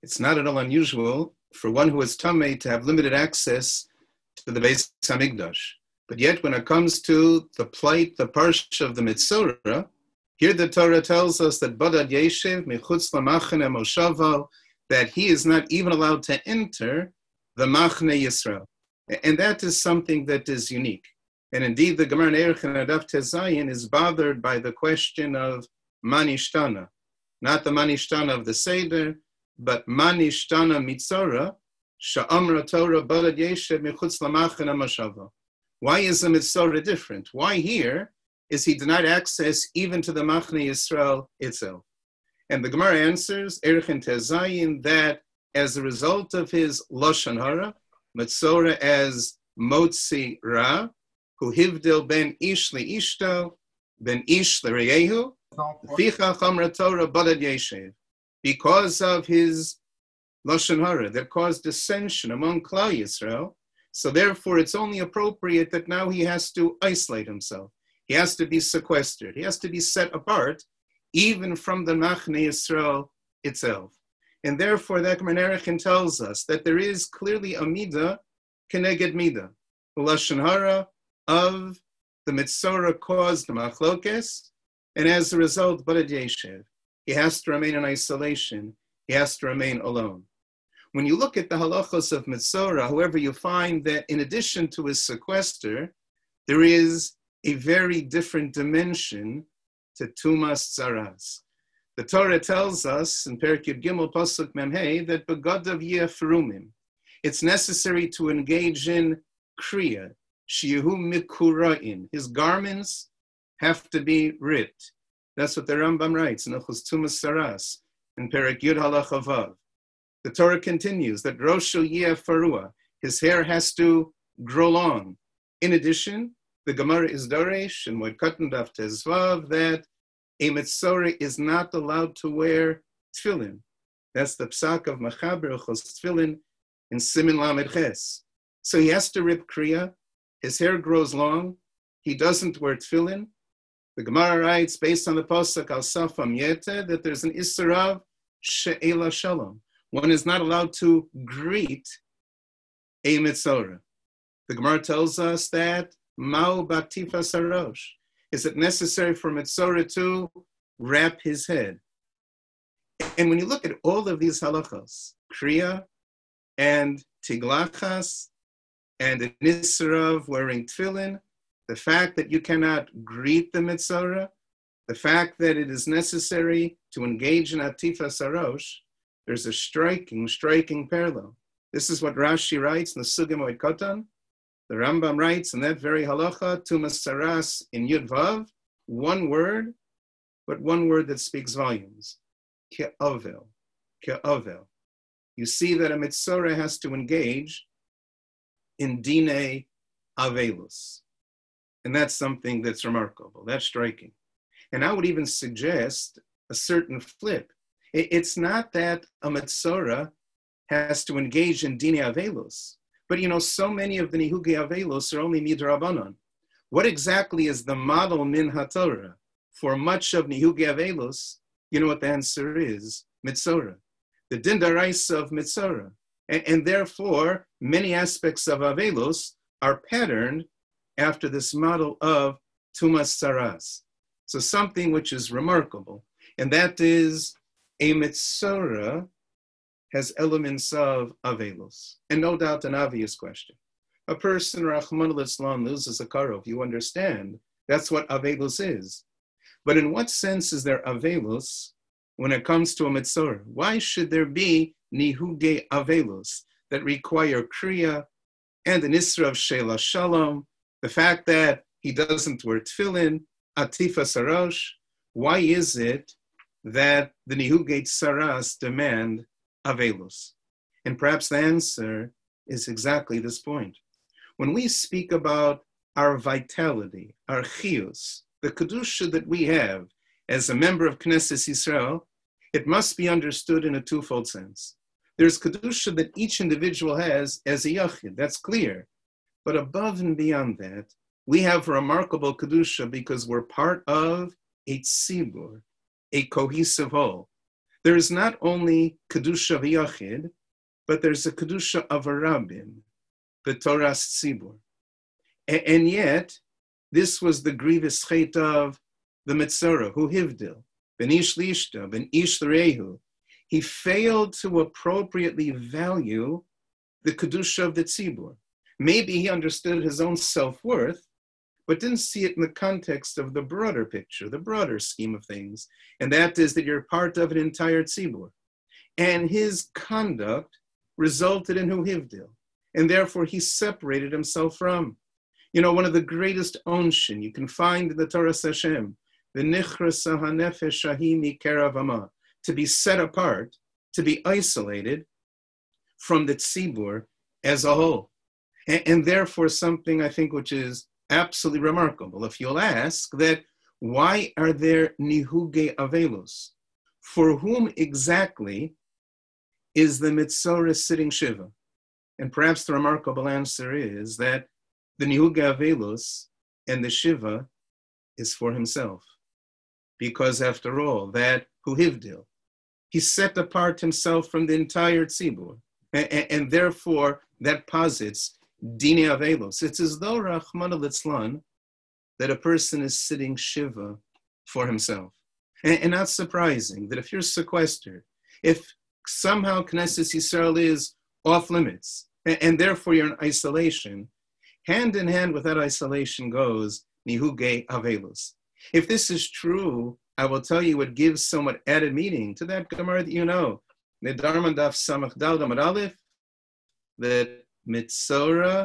It's not at all unusual for one who is Tameh to have limited access to the Beis Hamikdash. But yet when it comes to the plight, the parsha of the Mitzorah, here the Torah tells us that Badad Yeshiv, Michutz Lamachane Moshavo, that he is not even allowed to enter the Machne Yisrael. And that is something that is unique. And indeed, the Gemara in Erech and Adaf Tezayin is bothered by the question of Manishtana. Not the Manishtana of the Seder, but Manishtana Mitzorah, Sha'amra Torah Badad Yeshiv, Michutz Lamachane Moshavo. Why is the Mitzorah different? Why here is he denied access even to the Machne Yisrael itself? And the Gemara answers, Erech and Tezayin, that as a result of his Lashon Hara, Mitzorah as Motzi Ra, who hivdil ben ish li ishto, ben ish li reyehu, ficha chamra Torah badad yeshev. Because of his Lashon Hara that caused dissension among Klal Yisrael, so therefore it's only appropriate that now he has to isolate himself. He has to be sequestered. He has to be set apart, even from the Machne Yisrael itself. And therefore, the Gemara in Erechim tells us that there is clearly a midah keneged midah. The Lashon Hara of the Mitzorah caused the machlokes, and as a result, Badad Yeshiv. He has to remain in isolation. He has to remain alone. When you look at the halachos of Mitzorah, however, you find that in addition to his sequester, there is a very different dimension to Tumas Tzaras. The Torah tells us in Perek Yud Gimel Pasuk Memhei that begadav yefrumim. It's necessary to engage in kriya, shihu mikura'in. His garments have to be ripped. That's what the Rambam writes in Ochos Tumas Tzaras in Perek Yud Halacha Vav. The Torah continues that roshu yefarua. His hair has to grow long. In addition, the Gemara is Doresh and Moed Katan Daf Tezvav that a Mitzorah is not allowed to wear tefillin. That's the psak of Machaber Ochos Tefillin in Simin Lamed Ches. So he has to rip kriya. His hair grows long. He doesn't wear tefillin. The Gemara writes, based on the pasuk Al Safam Yete, that there's an Isra of She'ela Shalom. One is not allowed to greet a Mitzorah. The Gemara tells us that Ma'u Batifa Sarosh. Is it necessary for Mitzorah to wrap his head? And when you look at all of these halachos, Kriya and Tiglachas and the Nisra of wearing tefillin, the fact that you cannot greet the Mitzorah, the fact that it is necessary to engage in Atifa Sarosh, there's a striking parallel. This is what Rashi writes in the Sugya Moed Katan. The Rambam writes in that very halacha, Tumas Tzaras in Yud Vav, one word, but one word that speaks volumes. Ke'avel. Ke'avel. You see that a Mitzorah has to engage in Dine Avelus. And that's something that's remarkable. That's striking. And I would even suggest a certain flip. It's not that a Mitzorah has to engage in Dine Avelus. But so many of the Nihugei Avelos are only Midrabanan. What exactly is the model Min HaTorah for much of Nihugei Avelos? You know what the answer is? Mitzorah. The Din Daraisa of Mitzorah. And therefore, many aspects of Avelos are patterned after this model of Tumas Tzaras. So something which is remarkable, and that is a Mitzorah has elements of Avelos. And no doubt an obvious question. A person, Rahman al-Islam, loses a karov. You understand, that's what Avelos is. But in what sense is there Avelos when it comes to a Mitzorah? Why should there be Nihugei Avelos that require Kriya and an Isra of She'ela Shalom, the fact that he doesn't wear tefillin, Atifa Sarosh? Why is it that the Nihugei Tzaras demand Avelos? And perhaps the answer is exactly this point. When we speak about our vitality, our chiyus, the kedusha that we have as a member of Knesset Yisrael, it must be understood in a twofold sense. There's kedusha that each individual has as a yachid, that's clear. But above and beyond that, we have remarkable kedusha because we're part of a tzibur, a cohesive whole. there is not only Kedusha v'Yachid, but there's a Kedusha of a Rabbim, B'Toras Tzibur. And yet, this was the grievous chet of the Metzora, who hivdil, ben ish lishta, ben ish l'rehu. He failed to appropriately value the Kedusha of the Tzibur. Maybe he understood his own self-worth, but didn't see it in the context of the broader picture, the broader scheme of things, and that is that you're part of an entire Tzibur. And his conduct resulted in hu hivdil, and therefore he separated himself from. One of the greatest onshin you can find in the Torah Hashem, the nichrasa hanefesh shahi mikerav hama, to be set apart, to be isolated from the tzibur as a whole. And therefore something I think which is absolutely remarkable. If you'll ask that, why are there nihuge avelos? For whom exactly is the Metzora sitting Shiva? And perhaps the remarkable answer is that the Nihuge Avelos and the Shiva is for himself. Because after all, that Hu Hivdil, he set apart himself from the entire Tzibur. And therefore, that posits Dine Avelos. It's as though Rahman al-Litzlan, that a person is sitting Shiva for himself. And not surprising that if you're sequestered, if somehow Knesset Yisrael is off limits, and therefore you're in isolation, hand in hand with that isolation goes Nihuge Avelos. If this is true, I will tell you what gives somewhat added meaning to that Gemara that you know. Nedarman Daf Samach Dal Amud Aleph, that Metzora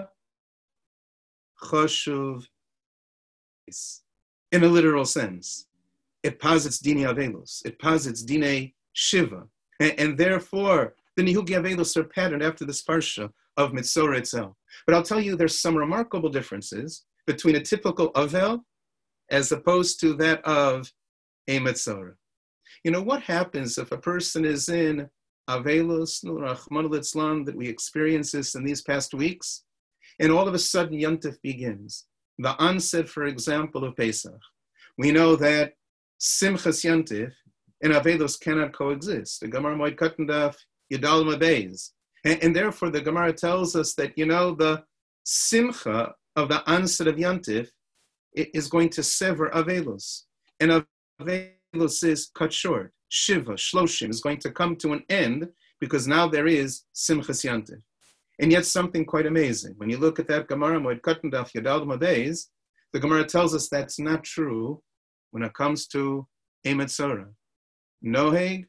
Choshuv is, in a literal sense. It posits Dine Avelos. It posits Dine Shiva. And therefore, the Nihuge Avelos are patterned after this parsha of Metzora itself. But I'll tell you, there's some remarkable differences between a typical Avel as opposed to that of a Metzora. What happens if a person is in Avelos, Rahman al-Litzlan, that we experience this in these past weeks, and all of a sudden Yontif begins. The onset, for example, of Pesach. We know that Simchas Yontif and Avelos cannot coexist. The Gemara Moed Katan Daf Yadal Mabez. And therefore, the Gemara tells us that, the simcha of the onset of Yontif is going to sever Avelos. And Avelos is cut short. Shiva, Shloshim, is going to come to an end because now there is Simchas Yontif. And yet something quite amazing. When you look at that Gemara, Moed Katan Daf Yadal Mabez, the Gemara tells us that's not true when it comes to a Metzora. Noheg,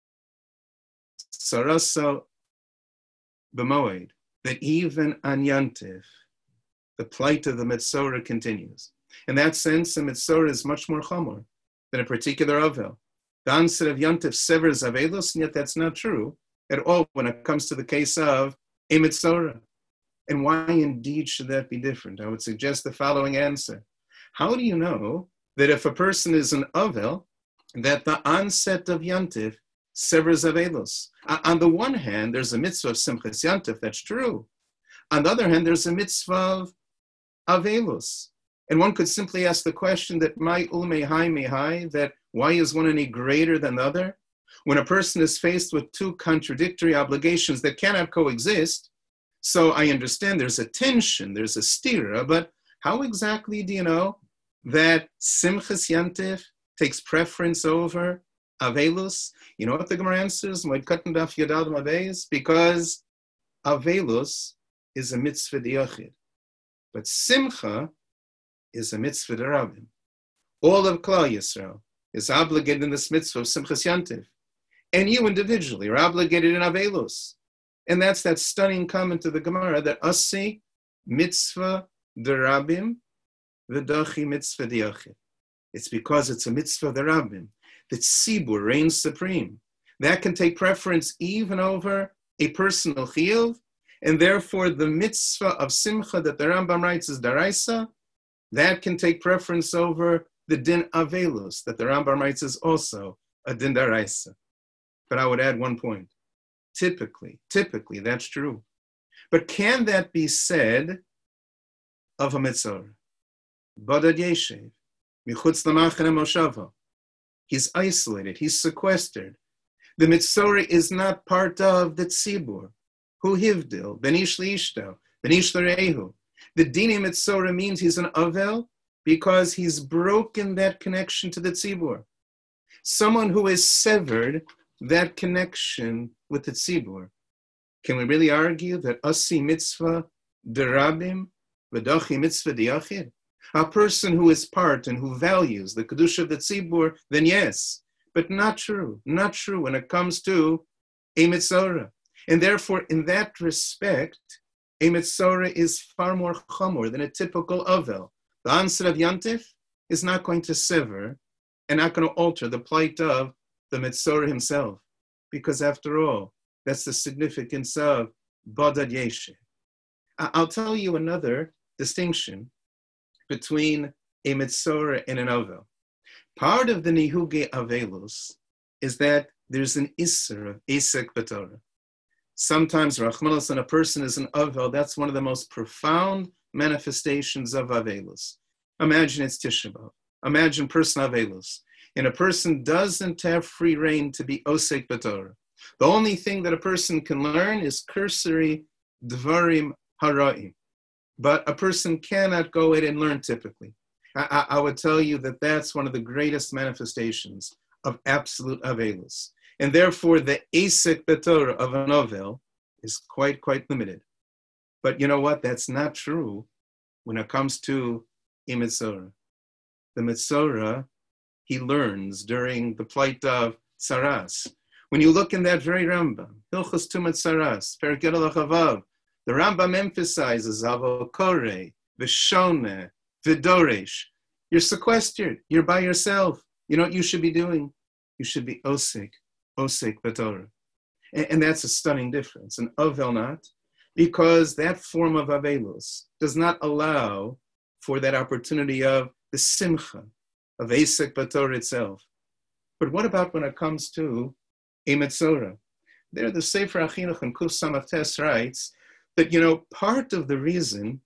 Sarasa, B'moed, that even on Yontif, the plight of the Metzora continues. In that sense, the Metzora is much more chamor than a particular Avel. The onset of Yontif severs Avelos, and yet that's not true at all when it comes to the case of a Metzora. And why indeed should that be different? I would suggest the following answer. How do you know that if a person is an Avel, that the onset of Yontif severs Avelos? On the one hand, there's a mitzvah of Simchas Yontif, that's true. On the other hand, there's a mitzvah of Avelos. And one could simply ask the question that that why is one any greater than the other? When a person is faced with two contradictory obligations that cannot coexist, so I understand there's a tension, there's a stira, but how exactly do you know that Simchas Yontif takes preference over Avelos? You know what the Gemara answers? Because Avelos is a mitzvah d'yachid, but Simcha is a mitzvah d'Rabbim. All of Klal Yisrael is obligated in this mitzvah of Simchas Yontif, and you individually are obligated in Avelos. And that's that stunning comment to the Gemara that Asi mitzvah d'Rabbim v'dachi mitzvah d'yachid. It's because it's a mitzvah d'Rabbim that Tzibur reigns supreme. That can take preference even over a personal chiyuv, and therefore the mitzvah of Simcha that the Rambam writes is daraisa, that can take preference over the din Avelos that the Rambam writes is also a din daraisa. But I would add one point. Typically, that's true. But can that be said of a Metzora? Badad Yeshev, Michutz Lamachane Moshava. He's isolated, he's sequestered. The Mitzora is not part of the Tzibur. Hu hivdil, ben ish liishto, ben ish l'reihu. The Dini Mitzora means he's an Avel because he's broken that connection to the Tzibur. Someone who has severed that connection with the Tzibur. Can we really argue that Asi Mitzvah derabim v'dachi Mitzvah diachid? A person who is part and who values the Kedusha of the Tzibur, then yes, but not true when it comes to a Mitzora. And therefore, in that respect, a Mitzora is far more chamor than a typical Avel. The answer of Yantif is not going to sever and not going to alter the plight of the Mitzora himself. Because after all, that's the significance of Badad Yeshe. I'll tell you another distinction between a Mitzora and an Avel. Part of the Nihuge Avelus is that there's an Isser of Esek B'Torah. Sometimes, Rachmanos, when a person is an Avel, that's one of the most profound manifestations of Avelus. Imagine it's Tisha B'Av. Imagine person Avelus. And a person doesn't have free reign to be Osek B'Torah. The only thing that a person can learn is cursory Dvarim Hara'im. But a person cannot go ahead and learn typically. I would tell you that that's one of the greatest manifestations of absolute Avelus. And therefore, the Esek B'Torah of an Avel is quite limited. But you know what? That's not true when it comes to a Mitzora. The Mitzora, he learns during the plight of Tsaras. When you look in that very Rambam, Hilchos Tumat Tsaras, Perek Gidol Chavav, the Rambam emphasizes Avokore, V'shone, V'doresh. You're sequestered. You're by yourself. You know what you should be doing? You should be Osek B'Torah. And that's a stunning difference. An Avel not, because that form of Avelus does not allow for that opportunity of the Simcha, of Esek B'Torah itself. But what about when it comes to a Mitzora? There, the Sefer Achinuch and Kuf Samach Tes writes that, part of the reason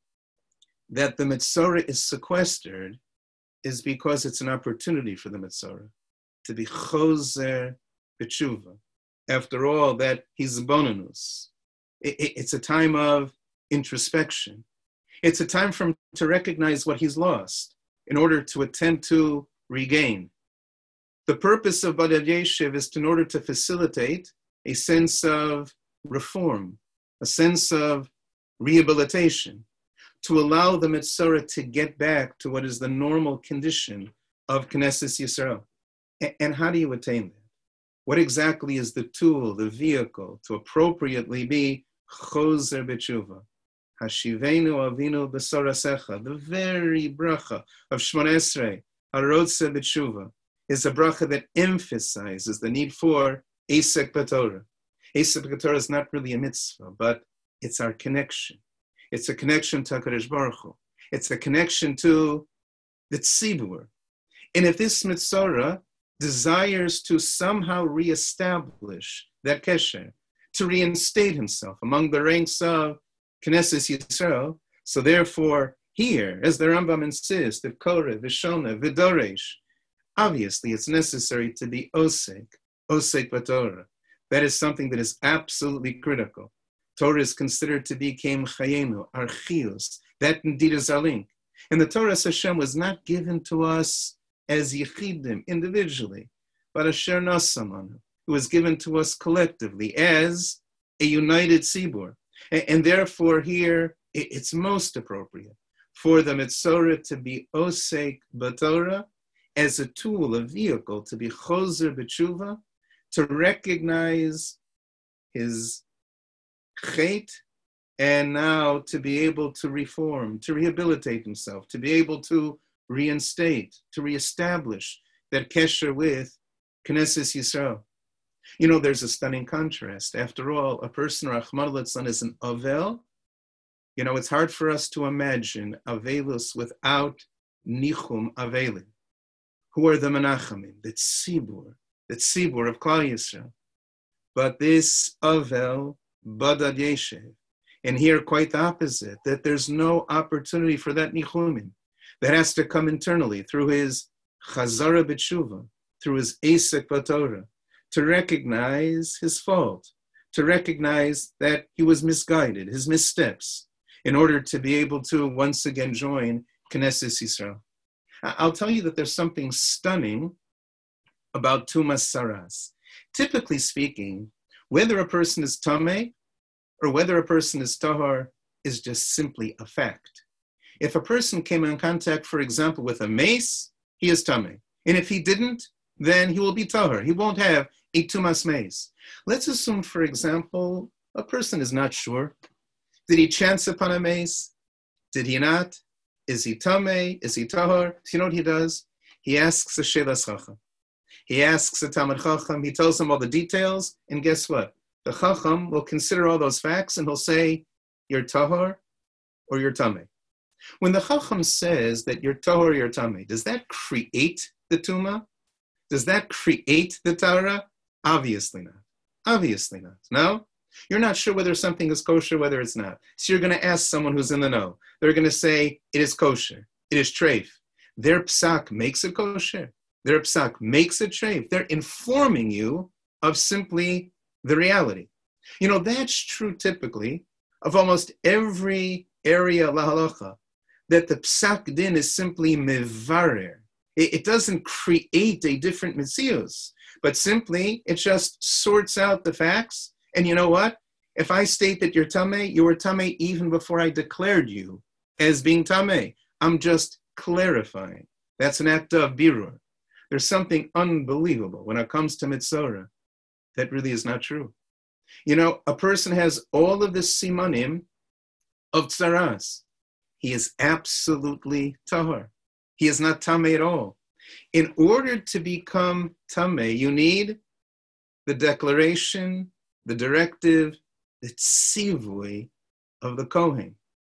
that the Mitzora is sequestered is because it's an opportunity for the Mitzora to be Choser B'Tshuva. After all, that Hizbonenus. It's a time of introspection. It's a time for him to recognize what he's lost in order to attempt to regain. The purpose of Badad Yeshiv is in order to facilitate a sense of reform, a sense of rehabilitation, to allow the Mitzora to get back to what is the normal condition of Knesset Yisrael. And how do you attain that? What exactly is the tool, the vehicle, to appropriately be Choser B'Tshuva? Hashivenu Avinu B'Sorasecha, the very bracha of Shmona Esrei, Harotze B'Tshuva, is a bracha that emphasizes the need for Esek B'Torah. Esek B'Torah is not really a mitzvah, but it's our connection. It's a connection to HaKadosh Baruch Hu. It's a connection to the Tzibur. And if this Mitzora desires to somehow reestablish that kesher, to reinstate himself among the ranks of Knesset Yisrael, so therefore here, as the Rambam insists, that Koreh, V'shona, V'doresh, obviously it's necessary to be Osek B'Torah. That is something that is absolutely critical. Torah is considered to be Kem Chayenu, Archios. That indeed is our link. And the Torah Hashem was not given to us as Yechidim, individually, but Asher Nasamanu. It was given to us collectively as a united Tzibur. And therefore here, it's most appropriate for the Mitzora to be Osek B'Torah as a tool, a vehicle to be Choser B'Tshuva, to recognize his Chet, and now to be able to reform, to rehabilitate himself, to be able to reinstate, to reestablish that kesher with Knesset Yisrael. There's a stunning contrast. After all, a person, Rachmana litzlan, is an Avel. It's hard for us to imagine Avelus without Nichum Avelim. Who are the Menachamim? The Tzibur of Klal Yisrael. But this Avel, Badad Yeshiv. And here, quite the opposite, that there's no opportunity for that Nichumin. That has to come internally through his Chazara B'Tshuva, through his Esek B'Torah, to recognize his fault, to recognize that he was misguided, his missteps, in order to be able to once again join Knesset Yisrael. I'll tell you that there's something stunning about Tumas Saras. Typically speaking, whether a person is Tameh or whether a person is Tahor is just simply a fact. If a person came in contact, for example, with a mace, he is Tameh. And if he didn't, then he will be Tahor. He won't have a Tumas mace. Let's assume, for example, a person is not sure. Did he chance upon a mace? Did he not? Is he Tameh? Is he Tahor? So you know what he does? He asks a Shelas Chacham. He asks a Talmid Chacham. He tells him all the details. And guess what? The Chacham will consider all those facts and he'll say, you're Tahor or you're Tameh. When the Chacham says that you're Tahor or you're Tameh, does that create the Tumah? Does that create the Tahara? Obviously not. Obviously not. No? You're not sure whether something is kosher, whether it's not. So you're going to ask someone who's in the know. They're going to say, it is kosher. It is treif. Their psak makes it kosher. Their psak makes it treif. They're informing you of simply the reality. You know, that's true typically of almost every area la halacha, that the psak din is simply mevarer. It doesn't create a different metzius, but simply it just sorts out the facts. And you know what? If I state that you're Tameh, you were Tameh even before I declared you as being Tameh. I'm just clarifying. That's an act of birur. There's something unbelievable when it comes to Mitzorah that really is not true. You know, a person has all of the simanim of tzaras. He is absolutely tahor. He is not Tameh at all. In order to become Tameh, you need the declaration, the directive, the tzivui of the Kohen.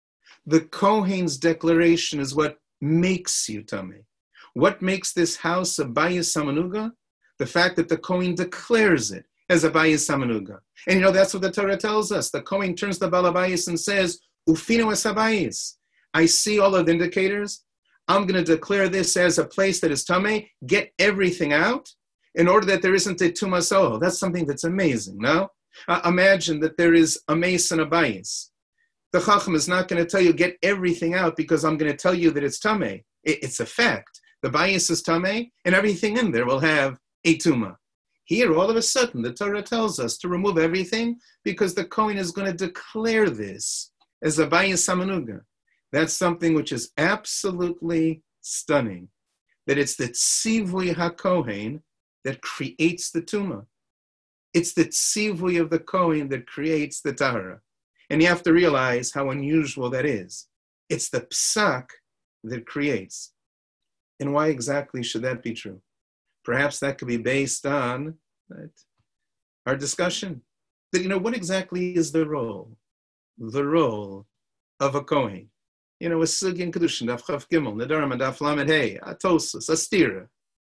The Kohen's declaration is what makes you Tameh. What makes this house a Bayis Hamanuga? The fact that the Kohen declares it as a Bayis Hamanuga. And you know, that's what the Torah tells us. The Kohen turns to Balabayis and says, Ufinu es habayis. I see all of the indicators. I'm going to declare this as a place that is Tameh. Get everything out in order that there isn't a Tumas Ohel. That's something that's amazing, no? Imagine that there is a mace and a bayis. The Chacham is not going to tell you, get everything out because I'm going to tell you that it's Tameh. It's a fact. The bayis is Tameh, and everything in there will have a Tumah. Here, all of a sudden, the Torah tells us to remove everything because the Kohen is going to declare this as a bayis hamanuga. That's something which is absolutely stunning. That it's the tzivui HaKohen that creates the Tumah. It's the tzivui of the Kohen that creates the Tahara. And you have to realize how unusual that is. It's the psak that creates. And why exactly should that be true? Perhaps that could be based on our discussion. That, you know, what exactly is the role? The role of a Kohen. You know, a Sugin Kedushin, Daf Chav Gimel, Nedarim, and Daf Lamed Hey, Tosus, Astira.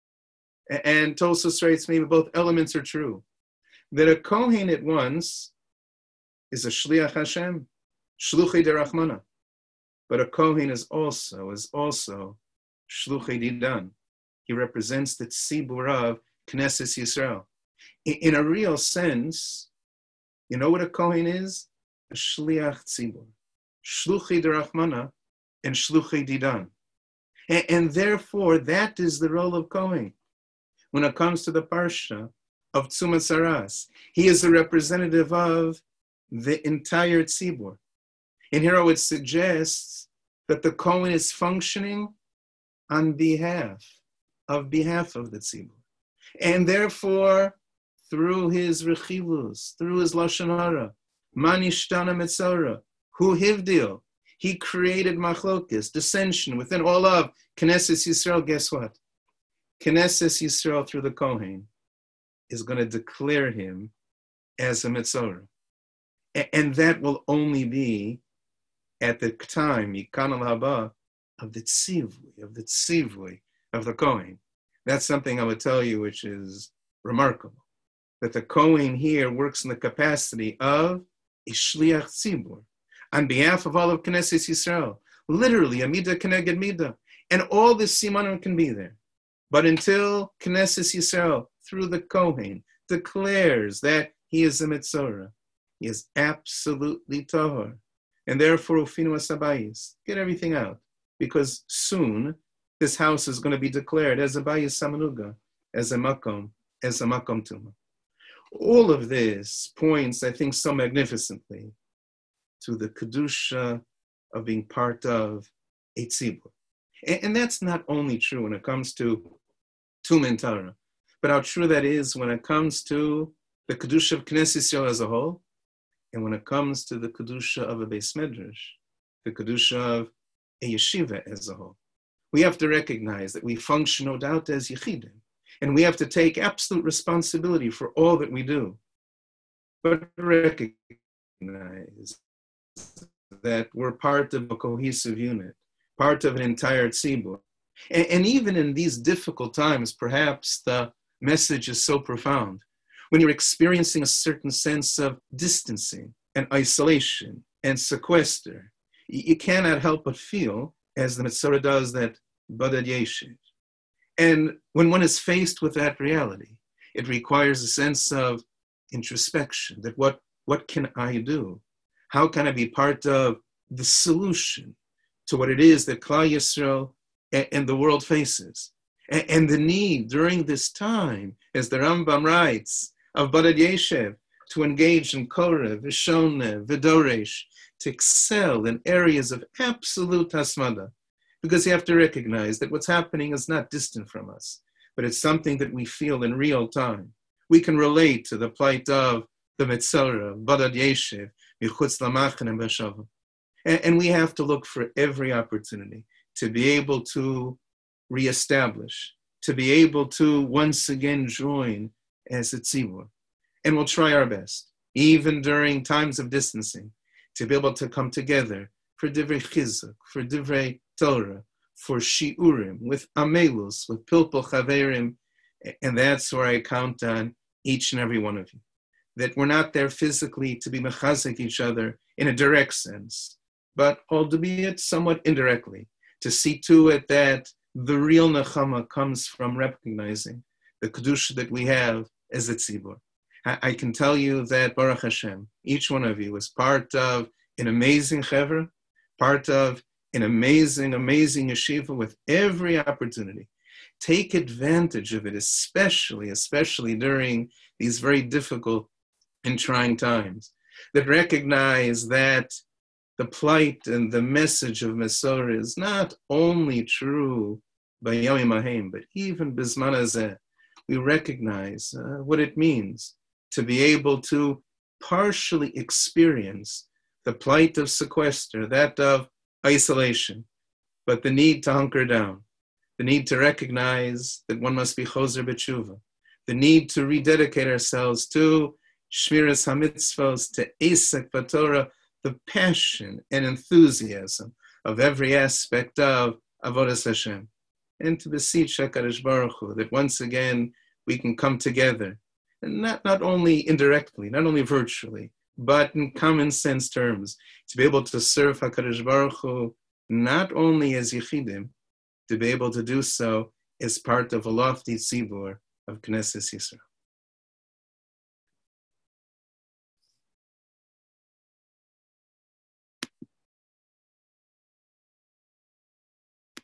And Tosus writes, maybe both elements are true. That a Kohen at once is a Shliach Hashem, Shluchei Derachmana. But a Kohen is also Shluchei Didan. He represents the tzibur of Knesset Yisrael. In a real sense, you know what a Kohen is? A Shliach Tzibur. Shluchei Derachmana and Shluchei Didan. And therefore, that is the role of Kohen. When it comes to the Parsha of Tumas Saras, he is the representative of the entire Tzibur. And here it suggests that the Kohen is functioning on behalf of the Tzibur. And therefore, through his Rechivus, through his Lashon Hara, Manishtana Metzora, Hu Hivdil, he created machlokes, dissension within all of Knesset Yisrael. Guess what? Knesset Yisrael through the Kohen is going to declare him as a Metzora. And that will only be at the time, Yikan al-Haba, of the tzivui of the Kohen. That's something I would tell you which is remarkable. That the Kohen here works in the capacity of a Shliach Tzibur on behalf of all of Knesset Yisrael. Literally, a midah keneged midah. And all this simanim can be there. But until Knesset Yisrael, through the Kohen, declares that he is a Metzora. He is absolutely Tahor. And therefore, Ufinu Asabayis, get everything out. Because soon, this house is going to be declared as a Bayis Samanuga, as a Makom Tuma. All of this points, I think, so magnificently to the Kedusha of being part of a Tzibur. And that's not only true when it comes to Tum and Tara, but how true that is when it comes to the Kedusha of Knesset Yisrael as a whole, and when it comes to the Kedusha of a Beis Medrash, the Kedusha of a Yeshiva as a whole. We have to recognize that we function, no doubt, as Yechidim, and we have to take absolute responsibility for all that we do. But recognize that we're part of a cohesive unit, part of an entire tzibur. And even in these difficult times, perhaps the message is so profound. When you're experiencing a certain sense of distancing and isolation and sequester, you cannot help but feel, as the Metzora does, that Badad Yeshiv. And when one is faced with that reality, it requires a sense of introspection, that what can I do? How can I be part of the solution to what it is that Klal Yisrael and the world faces? And the need during this time, as the Rambam writes, of Badad Yeshiv, to engage in Korah, Vishoneh, Vidoresh, to excel in areas of absolute Hasmada. Because you have to recognize that what's happening is not distant from us, but it's something that we feel in real time. We can relate to the plight of the Metzora, Badad Yeshiv, Michutz Lamachan and B'Shavim. And we have to look for every opportunity to be able to reestablish, to be able to once again join as a tzibur. And we'll try our best, even during times of distancing, to be able to come together for divrei chizuk, for divrei Torah, for shiurim, with amelus, with pilpul chaverim. And that's where I count on each and every one of you. That we're not there physically to be mechazik each other in a direct sense, but albeit somewhat indirectly, to see to it that the real nechama comes from recognizing the kedusha that we have as a tzibur. I can tell you that Baruch Hashem, each one of you is part of an amazing chevra, part of an amazing yeshiva with every opportunity. Take advantage of it, especially during these very difficult and trying times, that recognize that the plight and the message of Mesorah is not only true by Yomim Haim, but even Bizman Hazeh. We recognize what it means to be able to partially experience the plight of sequester, that of isolation, but the need to hunker down, the need to recognize that one must be choser b'tshuva, the need to rededicate ourselves to Shmiras HaMitzvos, to Esek B'Torah, the passion and enthusiasm of every aspect of Avodas Hashem, and to beseech HaKadosh Baruch Hu that once again we can come together, and not only indirectly, not only virtually, but in common sense terms, to be able to serve HaKadosh Baruch Hu not only as Yechidim, to be able to do so as part of a lofty tzibur of Knesset Yisrael.